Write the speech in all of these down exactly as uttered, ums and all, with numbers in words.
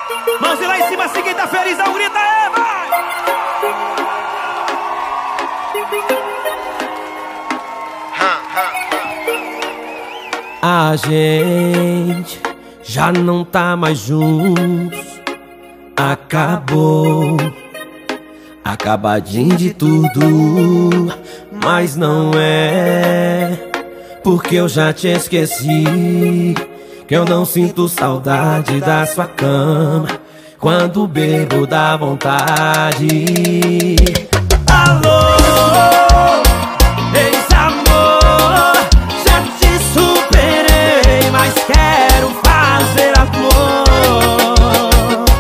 Mãozinha lá em cima, assim quem tá felizão, grita aí, vai! A gente já não tá mais juntos. Acabou, acabadinho de tudo. Mas não é porque eu já te esqueci, que eu não sinto saudade da sua cama. Quando bebo dá vontade. Alô, ex-amor, já te superei, mas quero fazer amor.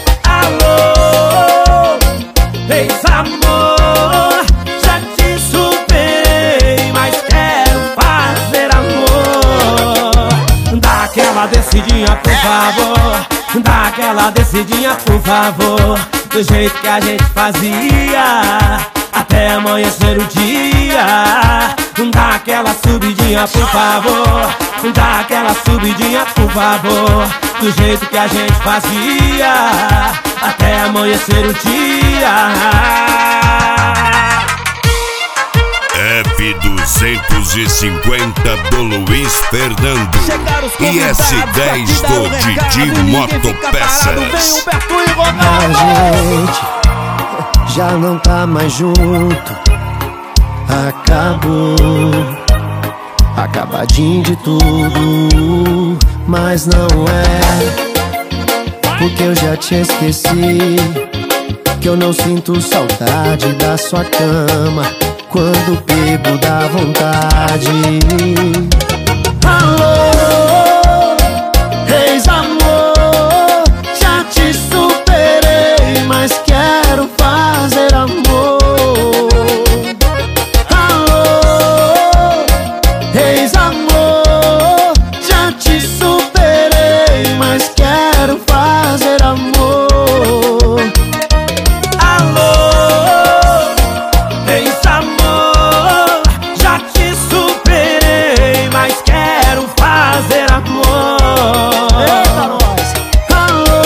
Alô, ex-amor, já te superei, mas quero fazer amor. Dá aquela descidinha, por favor. Dá aquela descidinha, por favor, do jeito que a gente fazia, até amanhecer o dia. Dá aquela subidinha, por favor. Dá aquela subidinha, por favor, do jeito que a gente fazia, até amanhecer o dia. F duzentos e cinquenta do Luiz Fernando e S dez do Didi Motopeças. A gente já não tá mais junto. Acabou, acabadinho de tudo. Mas não é porque eu já te esqueci, que eu não sinto saudade da sua cama. Quando bebo dá vontade. Alô, ex-amor, já te superei, mas quero fazer amor. Alô, ex-amor, já te superei, mas quero fazer amor. Alô, ex-amor, fazer amor. Eita, nós. Alô,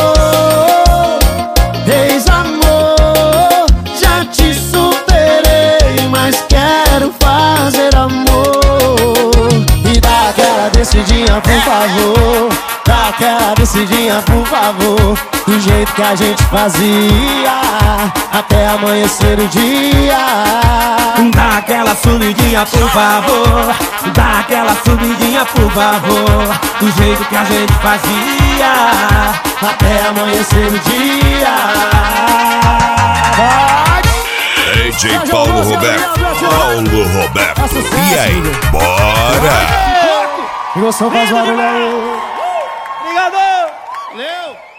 ex-amor, já te superei, mas quero fazer amor. E dá aquela descidinha, por favor. Dá aquela descidinha, por favor, do jeito que a gente fazia, até amanhecer o dia. Dá aquela subidinha, por favor. Dá aquela subidinha, por favor, do jeito que a gente fazia, até amanhecer o dia. D J Paulo Roberto, Paulo Roberto. E aí, bora! E você faz barulho aí. Obrigado! Valeu!